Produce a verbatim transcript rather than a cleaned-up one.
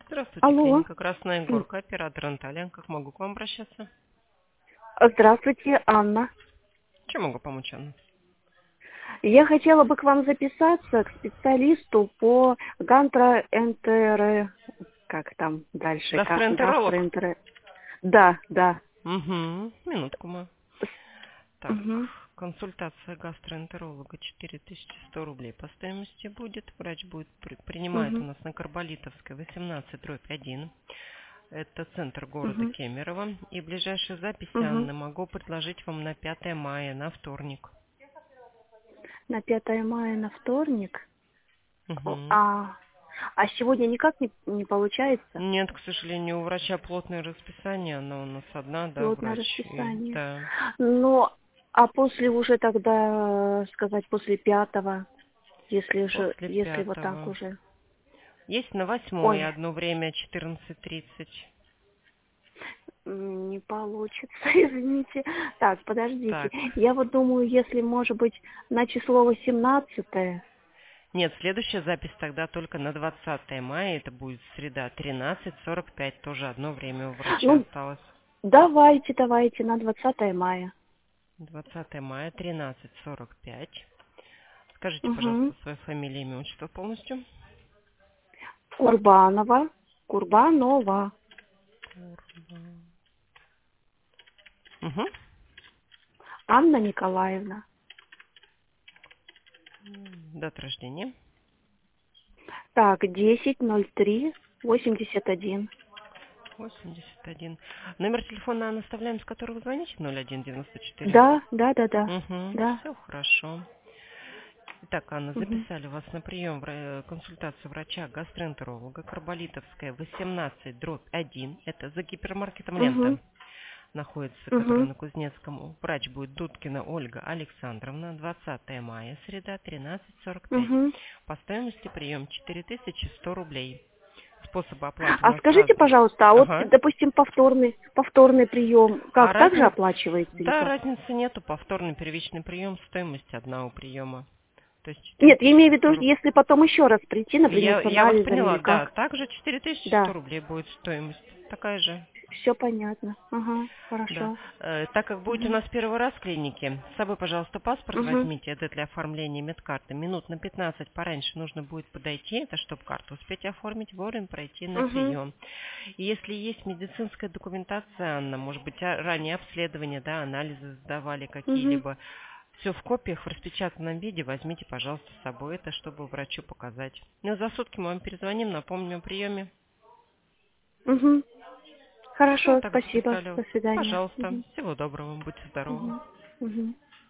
Здравствуйте, Алло. клиника Красная М, Горка, оператор Анталия. Как могу к вам обращаться? Здравствуйте, Анна. Чем могу помочь, Анна? Я хотела бы к вам записаться к специалисту по гастроэнтеро... Как там дальше? Га- Гастроэнтеролог? Гастроэнтеро... Да, да. Угу, минутку мы. Так, Угу, консультация гастроэнтеролога четыре тысячи сто рублей по стоимости будет. Врач будет при- принимает у угу, нас на Карболитовской восемнадцать дробь один. Это центр города угу, Кемерово. И ближайшие записи, угу. Анны, могу предложить вам на пятое мая, на вторник. На пятое мая, на вторник. О, Угу. А, а сегодня никак не, не получается? Нет, к сожалению, у врача плотное расписание, она у нас одна, да, Плотное врач. И, расписание. да. Но, а после уже тогда, сказать, после пятого, если же, После если вот так пятого. уже. Есть на восьмое Ой, одно время, четырнадцать тридцать. м, не получится, извините. Так, подождите. Так. Я вот думаю, если, может быть, на число восемнадцатое. Нет, следующая запись тогда только на двадцатое мая. Это будет среда, тринадцать сорок пять. Тоже одно время у врача Ну, осталось. давайте, давайте, на двадцатое мая. двадцатое мая, тринадцать сорок пять. Скажите, Угу. пожалуйста, свою фамилию, имя, отчество полностью. Курбанова. Курбанова. Угу. Анна Николаевна. Дата рождения. Так, десять ноль три восемьдесят один. восемьдесят один. Номер телефона Анны оставляем, с которого вы звоните, ноль один девяносто четыре. Да, да, да, да. Угу, Да. все хорошо. Итак, Анна, Угу. записали вас на прием в ра- консультацию врача-гастроэнтеролога, Карболитовская, восемнадцать дробь один. Это за гипермаркетом Угу. «Лента» находится, который Угу. на Кузнецком. Врач будет Дудкина Ольга Александровна, двадцатое мая, среда, тринадцать сорок пять. Угу. По стоимости прием четыре тысячи сто рублей. Способы оплаты у А нас скажите, разные. пожалуйста, а вот, Ага. допустим, повторный, повторный прием, А как, также разницы, оплачивается или да, как? разницы нету. Повторный первичный прием, стоимость одного приема. То есть четыре Нет, я имею тысячи в виду, сто рублей. если потом еще раз прийти, например, Я, с я вас анализами поняла, или да. как. Также четыре тысячи сто Да, рублей будет стоимость. Такая же. все понятно. Ага, Да. хорошо. Э, так как будете у Угу. нас первый раз в клинике, с собой, пожалуйста, паспорт Угу. возьмите. Это для оформления медкарты. Минут на пятнадцать пораньше нужно будет подойти. Это чтобы карту успеть оформить, вовремя пройти на Угу. прием. И если есть медицинская документация, Анна, может быть, а- ранее обследование, да, анализы сдавали Угу. какие-либо, все в копиях, в распечатанном виде возьмите, пожалуйста, с собой. Это чтобы врачу показать. Ну, за сутки мы вам перезвоним, напомним о приеме. Угу. Все, Хорошо, так спасибо. записали. До свидания. Пожалуйста. Угу. Всего доброго. Будьте здоровы. Угу. Угу.